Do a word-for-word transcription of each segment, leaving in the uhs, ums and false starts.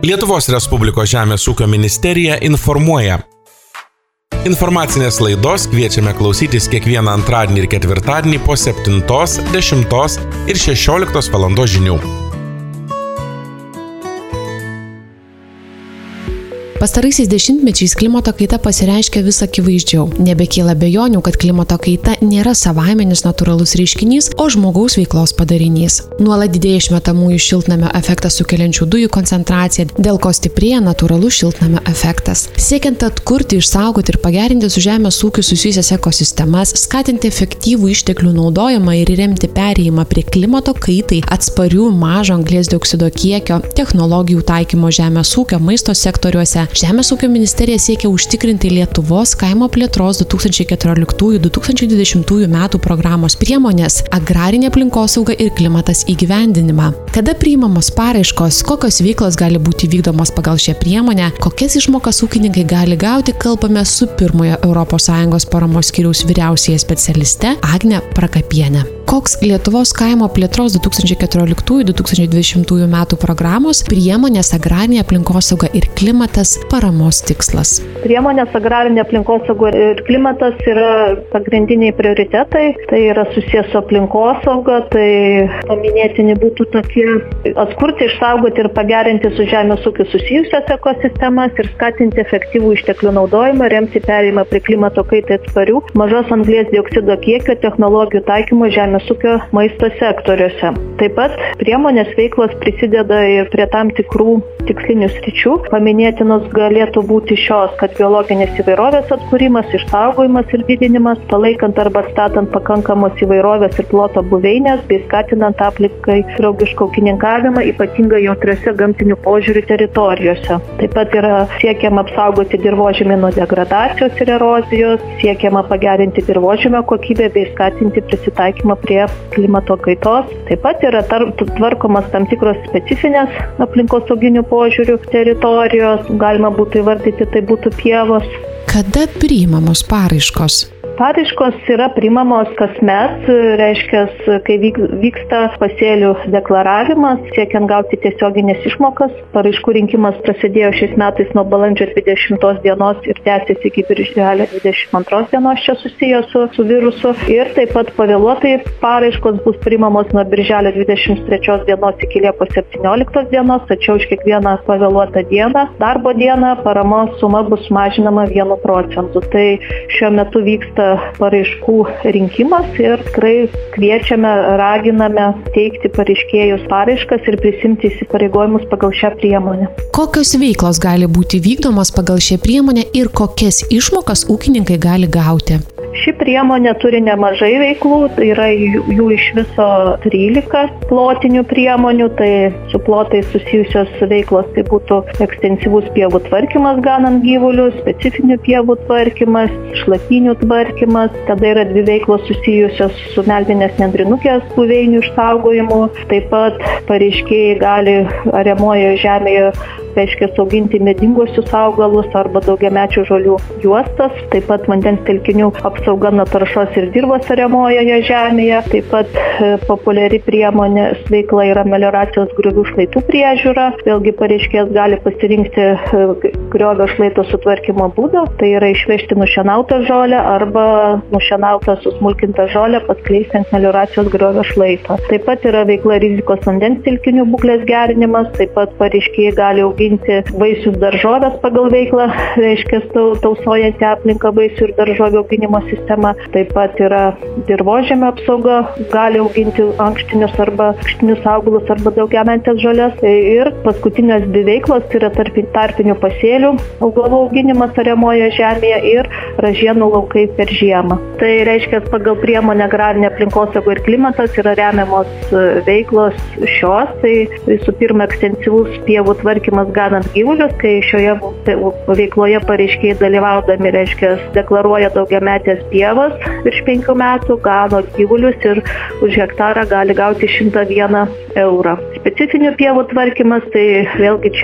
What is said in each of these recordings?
Lietuvos Respublikos Žemės ūkio ministerija informuoja. Informacinės laidos kviečiame klausytis kiekvieną antradienį ir ketvirtadienį po septintos, dešimtos ir šešioliktos valandos žinių. Pastaraisiais dešimtmečiais klimato kaita pasireiškia vis akivaizdžiau. Nebekyla abejonių, kad klimato kaita nėra savaiminis natūralus reiškinys, o žmogaus veiklos padarinys. Nuolat didėja išmetamųjų šiltnamio efektą sukeliančių dujų koncentracija, dėl ko stiprėja natūralus šiltnamio efektas. Siekiant atkurti, išsaugoti ir pagerinti su žemės ūkiu susijusias ekosistemas, skatinti efektyvų išteklių naudojimą ir remti perėjimą prie klimato kaitai atsparių mažo anglies dioksido kiekio technologijų taikymo žemės ūkio maisto sektoriuose, Žemės ūkio ministerija siekia užtikrinti Lietuvos kaimo plėtros du tūkstančiai keturioliktųjų - du tūkstančiai dvidešimtųjų metų programos priemonės agrarinė aplinkosauga ir klimatas įgyvendinimą. Kada priimamos paraiškos, kokios veiklos gali būti vykdomos pagal šią priemonę, kokias išmokas ūkininkai gali gauti, kalbame su pirmojo Europos Sąjungos paramos skyriaus vyriausiąja specialiste Agne Prakapiene. Koks Lietuvos kaimo plėtros du tūkstančiai keturioliktųjų - du tūkstančiai dvidešimtųjų metų programos priemonės agrarinė aplinkosauga ir klimatas paramos tikslas? Priemonės agrarinė aplinkosauga ir klimatas yra pagrindiniai prioritetai. Tai yra susijęs su aplinkosauga, tai paminėtini būtų tokie atkurti, išsaugoti ir pagerinti su žemės ūkiu susijusias ekosistemas ir skatinti efektyvų išteklių naudojimą, remti perėjimą prie klimato kaitai atsparių mažos anglies dioksido kiekio technologijų taikymo žemės ūkio maisto sektoriuose. Taip pat priemonės veiklos prisideda ir prie tam tikrų tikslinių sričių. Paminėtinos galėtų būti šios, kad biologinės įvairovės atkūrimas, išsaugojimas ir didinimas, palaikant arba statant pakankamos įvairovės ir ploto buveinės, bei skatinant aplinkai draugišką ūkininkavimą, ypatingai jautriose gamtinių požiūrių teritorijose. Taip pat yra siekiama apsaugoti dirvožemį nuo degradacijos ir erozijos, siekiama pagerinti dirvožemio kokybę bei skatinti prisitaikymą prie klimato kaitos. Taip pat yra tvarkomas tam tikros specifinės aplinkosauginių požiūrių teritorijos, galima būtų įvardyti, tai būtų pievos. Kada priimamos paraiškos? Paraiškos yra priimamos kasmet, reiškia, kai vyksta pasėlių deklaravimas, siekiant gauti tiesioginės išmokas. Paraiškų rinkimas prasidėjo šiais metais nuo balandžio dvidešimtos dienos ir tęsiasi iki birželio dvidešimt antros dienos, čia susijęs su, su virusu. Ir taip pat pavėluotai paraiškos bus priimamos nuo birželio dvidešimt trečios dienos iki liepos septynioliktos dienos, tačiau už kiekvieną pavėluotą dieną, darbo dieną, paramos suma bus mažinama vienu procentu. Tai šiuo metu vyksta paraiškų rinkimas ir tikrai kviečiame, raginame teikti pareiškėjus paraiškas ir prisimti įsipareigojimus pagal šią priemonę. Kokios veiklos gali būti vykdomos pagal šią priemonę ir kokias išmokas ūkininkai gali gauti? Ši priemonė turi nemažai veiklų, tai yra jų iš viso trylika plotinių priemonių, tai su plotais susijusios veiklos tai būtų ekstensyvus pievų tvarkymas ganant gyvulius, specifinių pievų tvarkymas, šlapynių tvarkymas, tada yra dvi veiklos susijusios su meldinės nendrinukės buveinių išsaugojimu, taip pat pareiškėjai gali ariamojoje žemėje reiškia auginti medinguosius augalus arba daugiamečių žolių juostas, taip pat vandens telkinių apsauga nuo taršos ir dirvos ariamojoje žemėje, taip pat e, populiari priemonė veikla yra melioracijos griovių šlaitų priežiūra, vėlgi pareiškėjas gali pasirinkti e, griovio šlaito sutvarkymo būdą, tai yra išvežti nušienautą žolę arba nušienautą susmulkintą žolę paskleisti ant melioracijos griovio šlaito. Taip pat yra veikla rizikos vandens telkinių būklės gerinimas, taip pat pareiškėjai gali auginti vaisius daržovės pagal veiklą, reiškia tausojantį aplinką vaisių ir daržovių auginimo sistemą. Taip pat yra dirvožemio apsauga, gali auginti ankštinius arba ankštinius augalus arba daugiametės žolės. Ir paskutinės dvi veiklos yra tarp, tarpinių pasėlių augalų auginimas ariamoje žemėje ir ražienų laukai per žiemą. Tai reiškia, pagal priemonę agrarinė aplinkosauga ir klimatas yra remiamos veiklos šios. Tai visų pirma ekstensyvus pievų tvarkymas ganant gyvulius, kai šioje veikloje pareiškėjai dalyvaudami, reiškia, deklaruoja daugiametės pievas virš penkių metų, gano gyvulius ir už hektarą gali gauti šimtą vieną eurą. Specifinių pievų tvarkymas, tai vėlgi čia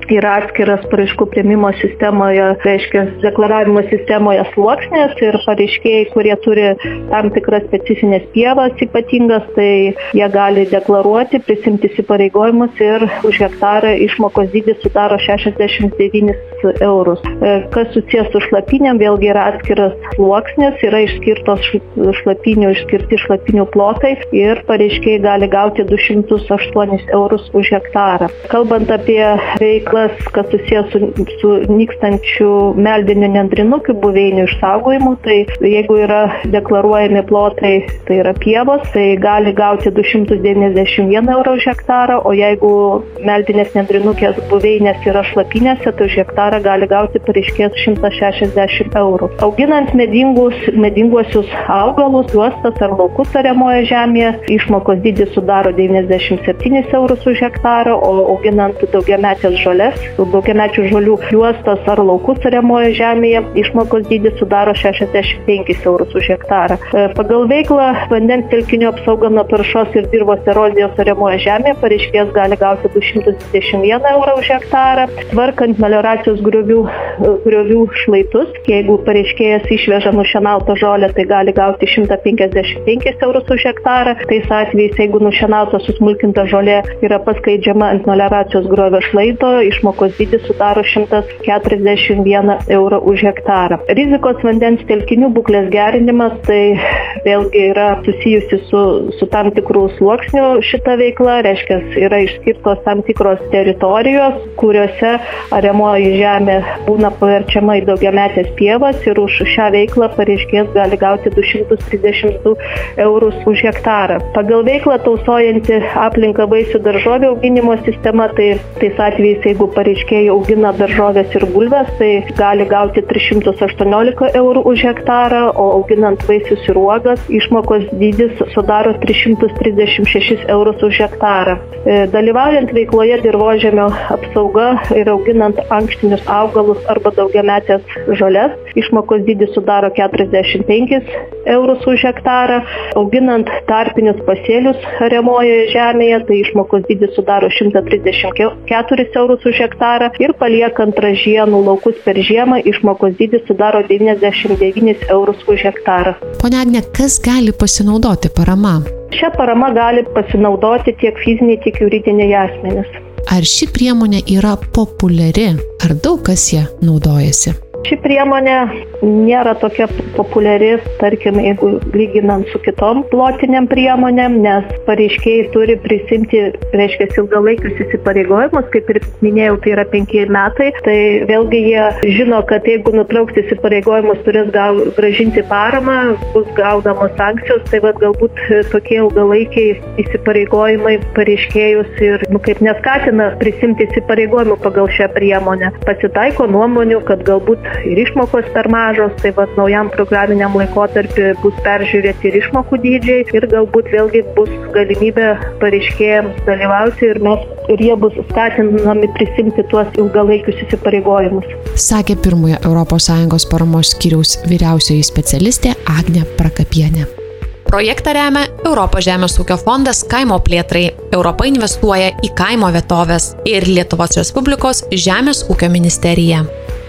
yra atskiras paraiškų priėmimo sistemoje, reiškia deklaravimo sistemoje sluoksnis ir pareiškėjai, kurie turi tam tikras specifinės pievas ypatingas, tai jie gali deklaruoti, prisimti įsipareigojimus ir už hektarą išmokos dydis sudaro šešiasdešimt devynis eurus. Kas susijęs su šlapynėm, vėlgi yra atskiras sluoksnis, yra išskirtos šlapinių, išskirti šlapinių plotai ir pareiškėjai gali gauti du šimtus aštuonis eurus už hektarą. Kalbant apie veiklas, kas susijęs su, su nykstančių meldinių nendrinukių buveinių išsaugojimu, tai jeigu yra deklaruojami plotai, tai yra pievos, tai gali gauti du šimtus devyniasdešimt vieną eurą už hektarą, o jeigu meldinės nendrinukės buveinės yra šlapinėse, tai už hektarą gali gauti pareiškėjas šimtas šešiasdešimt eurų. Auginant medingus, medinguosius augalus, juostas ar laukus ariamoje žemėje, išmokos dydis sudaro devyniasdešimt septynis eurus už hektarą, o auginant daugiametės žolės, daugiamečių žolių juostas ar laukus ariamoje žemėje, išmokos dydis sudaro šešiasdešimt penkis eurus už hektarą. Pagal veiklą vandens telkinių apsauga nuo taršos ir dirvos erozijos ariamoje žemėje pareiškėjas gali gauti du šimtus dvidešimt vieną eurą už hektarą. Tvarkant melioracijos griovių, griovių šlaitus, jeigu pareiškėjas išveža nušienautą žolę, tai gali gauti šimtą penkiasdešimt penkis eurus už hektarą. Tais atvejais, jeigu nušienauta susmulkinta žolė yra paskleidžiama ant melioracijos griovio šlaito, išmokos dydis sudaro šimtas keturiasdešimt vieną eurą už hektarą. Rizikos vandens telkinių būklės gerinimas, tai vėlgi yra susijusi su, su tam tikrų sluoksnių šita veikla, reiškia, yra išskirtos tam tikros teritorijos, kuriuose ariamoji žemė būna paverčiama į daugiametės pievas ir už šią veiklą pareiškėjas gali gauti du šimtus trisdešimt du eurus už hektarą. Pagal veiklą tausojanti aplinką vaisių daržovių auginimo sistema, tai tais atvejais, jeigu pareiškėjai augina daržovės ir bulves, tai gali gauti tris šimtus aštuoniolika eurų už hektarą, o auginant vaisius ir uogas, išmokos dydis sudaro tris šimtus trisdešimt šešis eurus už hektarą. Dalyvaujant veikloje dirvožemio apsauga ir auginant ankštinius augalus arba daugiametės žolės, išmokos dydis sudaro keturiasdešimt penkis eurus už hektarą. Auginant tarpinius pasėlius ariamojoje žemėje, tai išmokos dydis sudaro šimtą trisdešimt keturis eurus už hektarą ir paliekant ražienų laukus per žiemą, išmokos dydis sudaro devyniasdešimt devynis eurus už hektarą. Pone Agne, kas gali pasinaudoti parama? Šią paramą gali pasinaudoti tiek fiziniai, tiek juridiniai asmenys. Ar ši priemonė yra populiari? Ar daug kas ją naudojasi? Ši priemonė nėra tokia populiari, tarkim, jeigu lyginant su kitom plotiniam priemonėm, nes pareiškėjai turi prisimti, reiškia, ilgalaikius įsipareigojimus, kaip ir minėjau, tai yra penki metai, tai vėlgi jie žino, kad jeigu nutrauks įsipareigojimus, turės gal grąžinti paramą, bus gaudamos sankcijos, tai vat, galbūt tokie ilgalaikiai įsipareigojimai pareiškėjus ir nu, kaip neskatina prisimti įsipareigojimų pagal šią priemonę. Pasitaiko nuomonių, kad galbūt ir išmokos per mažos, tai vat naujam programiniam laikotarpiu bus peržiūrėti ir išmokų dydžiai ir galbūt vėlgi bus galimybė pareiškėjams dalyvauti ir, mes, ir jie bus skatinami prisimti tuos ilgalaikius įsipareigojimus. Sakė pirmojo Europos Sąjungos paramos skyriaus vyriausioji specialistė Agnė Prakapienė. Projektą remia Europos žemės ūkio fondas kaimo plėtrai, Europa investuoja į kaimo vietovės ir Lietuvos Respublikos žemės ūkio ministerija.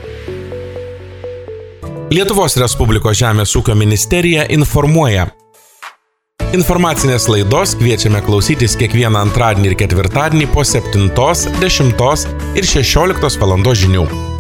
Lietuvos Respublikos žemės ūkio ministerija informuoja. Informacinės laidos kviečiame klausytis kiekvieną antradienį ir ketvirtadienį po septintos, dešimtos ir šešioliktos valandos žinių.